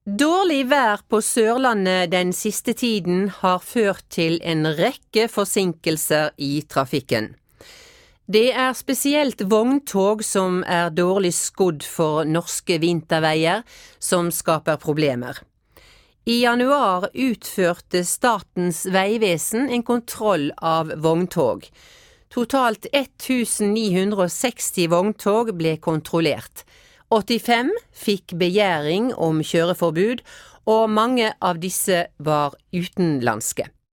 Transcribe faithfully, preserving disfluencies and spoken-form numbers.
Dårlig vær på Sørlandet den siste tiden har ført til en rekke forsinkelser i trafikken. Det er spesielt vogntog som er dårlig skodd for norske vinterveier, som skaper problemer. I januar utførte Statens vegvesen en kontroll av vogntog. Totalt ettusen ni hundre og seksti vogntog ble kontrollert. åttifem fikk begjæring om kjøreforbud, og mange av disse var utenlandske.